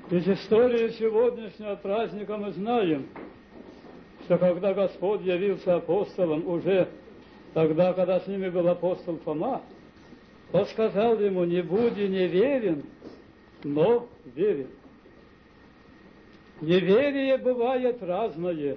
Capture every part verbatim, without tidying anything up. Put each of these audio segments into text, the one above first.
Из истории сегодняшнего праздника мы знаем, что когда Господь явился апостолам, уже тогда, когда с ними был апостол Фома, Он сказал ему: не будь неверен, но верен. Неверие бывает разное.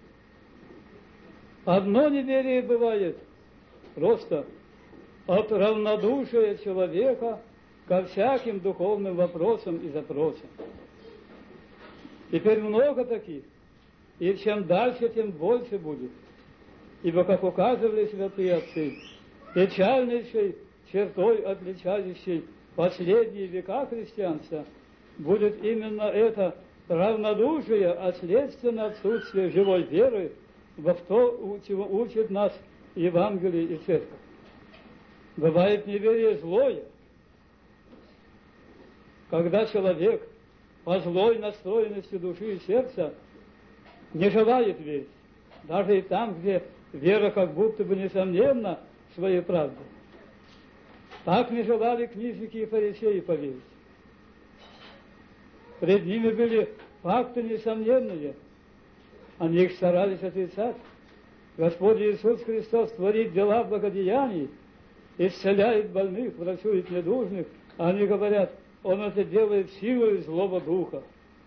Одно неверие бывает просто от равнодушия человека ко всяким духовным вопросам и запросам. Теперь много таких, и чем дальше, тем больше будет. Ибо, как указывали святые отцы, печальнейшей чертой, отличающей последние века христианства, будет именно это равнодушие, а следственно отсутствие живой веры во то, чего учит нас Евангелие и Церковь. Бывает неверие злое, когда человек по злой настроенности души и сердца не желает верить, даже и там, где вера как будто бы несомненна в своей правде. Так не желали книжники и фарисеи поверить. Пред ними были факты несомненные, они их старались отрицать. Господь Иисус Христос творит дела благодеяний, исцеляет больных, врачует недужных, а они говорят: Он это делает силой злого духа.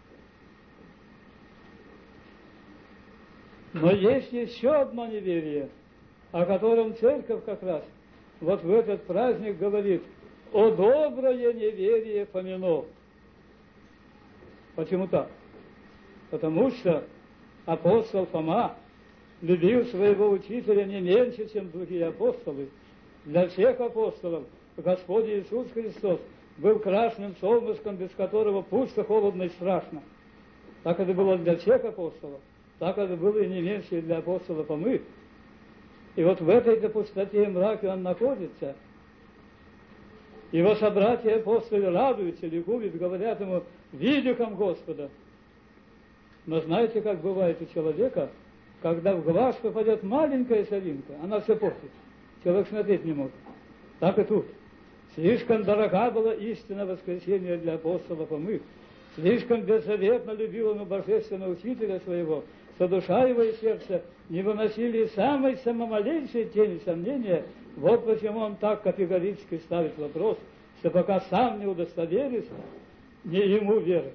Но есть еще одно неверие, о котором Церковь как раз вот в этот праздник говорит: о доброе неверие Фомино. Почему так? Потому что апостол Фома любил своего учителя не меньше, чем другие апостолы. Для всех апостолов Господь Иисус Христос был красным солнышком, без которого пусто, холодно и страшно. Так это было для всех апостолов, так это было и не меньше для апостола Фомы. И вот в этой-то пустоте и мраке он находится. Его собратья апостолы радуются, ликуют, говорят ему: видиком Господа. Но знаете, как бывает у человека, когда в глаз попадет маленькая соринка, она все портит. Человек смотреть не может. Так и тут. Слишком дорога была истина воскресения для апостола Фомы. Слишком беззаветно любил он божественного учителя своего, что душа его и сердце не выносили самой самомалейшей тени сомнения. Вот почему он так категорически ставит вопрос, что пока сам не удостоверится, не ему веры.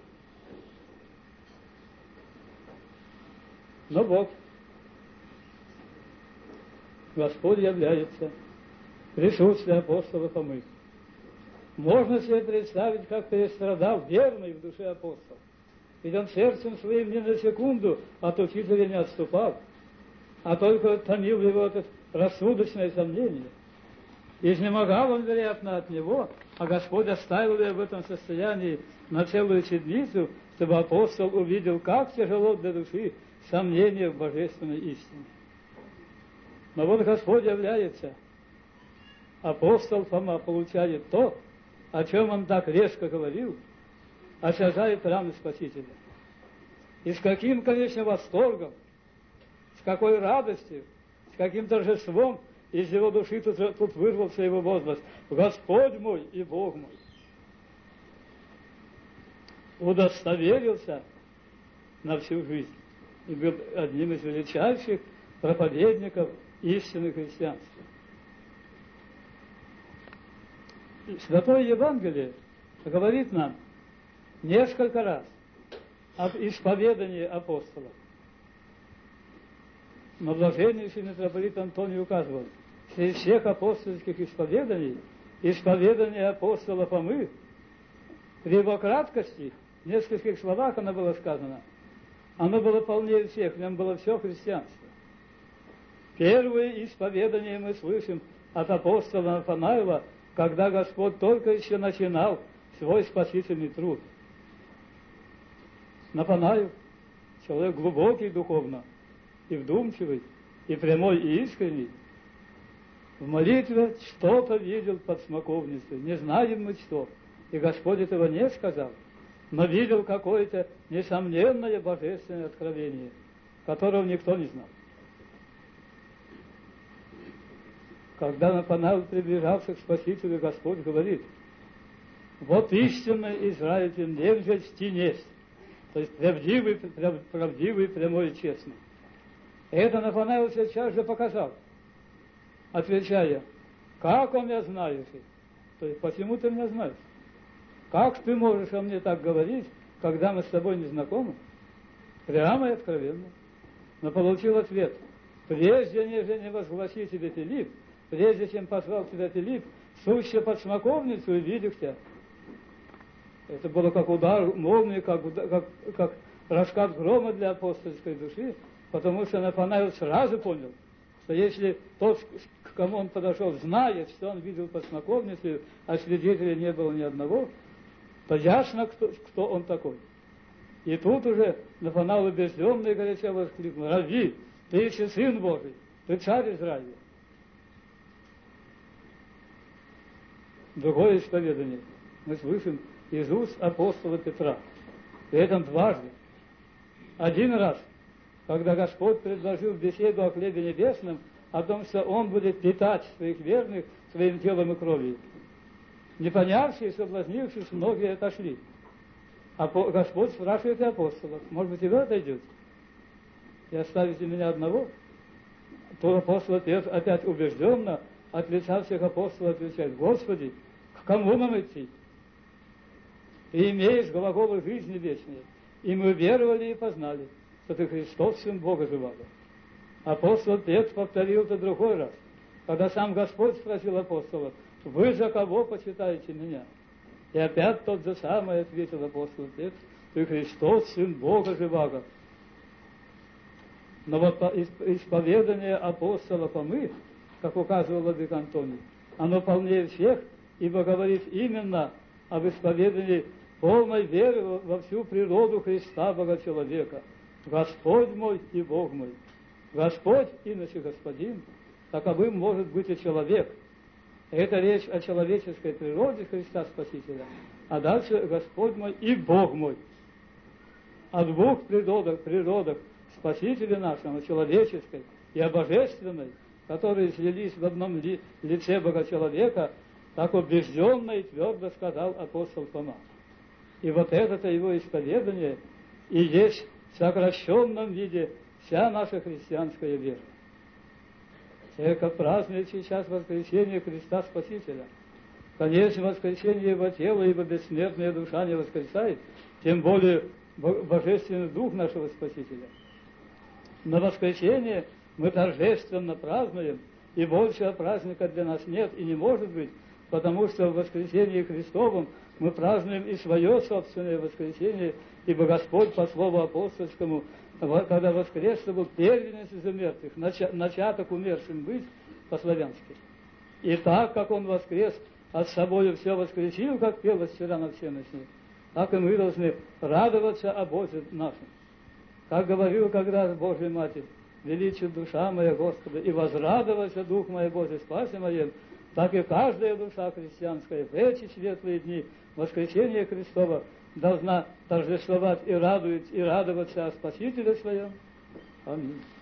Но вот Господь является, присутствие апостола Фомы. Можно себе представить, как перестрадал верный в душе апостол. Ведь он сердцем своим ни на секунду от учителя не отступал, а только томил его это рассудочное сомнение. Изнемогал он, вероятно, от него, а Господь оставил его в этом состоянии на целую седмицу, чтобы апостол увидел, как тяжело для души сомнение в божественной истине. Но вот Господь является, апостол Фома получает то, о чем он так резко говорил, осязает раны Спасителя. И с каким, конечно, восторгом, с какой радостью, с каким торжеством из его души тут, тут вырвался его возглас: Господь мой и Бог мой. Удостоверился на всю жизнь и был одним из величайших проповедников истины христианства. Святое Евангелие говорит нам несколько раз об исповедании апостолов. Но блаженнейший митрополит Антоний указывал: среди всех апостольских исповеданий исповедание апостола Фомы при его краткости, в нескольких словах оно было сказано, оно было полнее всех, в нем было все христианство. Первое исповедание мы слышим от апостола Нафанаила, когда Господь только еще начинал свой спасительный труд. Нафанаил, человек глубокий духовно, и вдумчивый, и прямой, и искренний, в молитве что-то видел под смоковницей, не знаем мы что, и Господь этого не сказал, но видел какое-то несомненное божественное откровение, которого никто не знал. Когда Нафанаил приближался к Спасителю, Господь говорит: Вот истинный Израиль нежность есть, то есть правдивый, прав, правдивый, прямой и честный. Это Нафанаил сейчас же показал, отвечая, как он меня знает, то есть почему ты меня знаешь? Как ты можешь о мне так говорить, когда мы с тобой не знакомы? Прямо и откровенно. Но получил ответ, прежде нежели не возгласи тебе Филипп, прежде чем позвал тебя Филипп, суще под смоковницу и видях тебя. Это было как удар молнии, как, как, как раскат грома для апостольской души, потому что Нафанаил сразу понял, что если тот, к кому он подошел, знает, что он видел под смоковницей, а свидетелей не было ни одного, то ясно, кто, кто он такой. И тут уже Нафанаил убежденный горячо воскликнул: «Рави, ты еще Сын Божий, ты царь Израиля». Другое исповедание мы слышим из уст апостола Петра. И это дважды. Один раз, когда Господь предложил беседу о хлебе небесном, о том, что Он будет питать своих верных своим телом и кровью. Не понявшие, соблазнившись, многие отошли. А Господь спрашивает апостолов: может быть, и вы отойдете? И оставите меня одного? То апостол Петр опять убежденно от лица всех апостолов отвечает: Господи, к кому нам идти? Ты имеешь глаголы жизни вечной, и мы веровали и познали, что ты Христос, Сын Бога живого. Апостол Петр повторил это другой раз, когда сам Господь спросил апостолов: вы за кого почитаете меня? И опять тот же самый ответил апостол Петр: ты Христос, Сын Бога живого. Но вот исповедание апостола Фомы, как указывал владыка Антоний, оно полнее всех, ибо говорит именно об исповедании полной веры во всю природу Христа, Бога-человека. Господь мой и Бог мой. Господь, иначе Господин, таковым может быть и человек. Это речь о человеческой природе Христа Спасителя. А дальше Господь мой и Бог мой. О двух природах, природах Спасителя нашего, человеческой и о божественной, которые слились в одном ли, лице Бога-человека, так убежденно и твердо сказал апостол Фома. И вот это его исповедание и есть в сокращенном виде вся наша христианская вера. Церковь празднует сейчас воскресение Христа Спасителя. Конечно, воскресение Его тела, ибо бессмертная душа не воскресает, тем более божественный дух нашего Спасителя. На воскресение мы торжественно празднуем, и большего праздника для нас нет и не может быть, потому что в воскресении Христовом мы празднуем и свое собственное воскресение, ибо Господь по слову апостольскому, когда воскрес, был первенец из мертвых, начаток умершим быть по-славянски. И так, как Он воскрес, от собою все воскресил, как пелось вчера на всеночной, так и мы должны радоваться о Боге нашем. Как говорил когда Божья Матерь: величит душа моя Господа, и возрадовался дух мой Божий спасе моем, так и каждая душа христианская в эти светлые дни воскресения Христова должна торжествовать и радовать, и радоваться о Спасителе своем. Аминь.